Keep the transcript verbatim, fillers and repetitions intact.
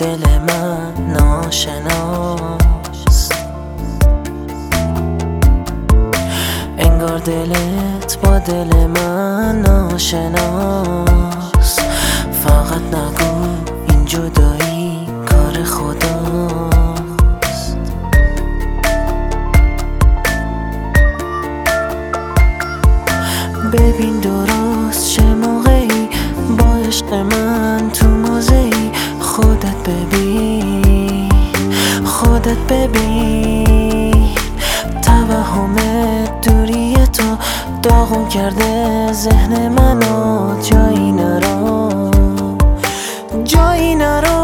دل من ناشناست، انگار دلت با دل من ناشناست. فقط نگو این جدایی کار خداست. ببین درست چه موقعی با عشق من تو موزهی، خودت ببین خودت ببین. توهم دوری تو داغون کرده ذهن منو، جایی نرو جایی نرو.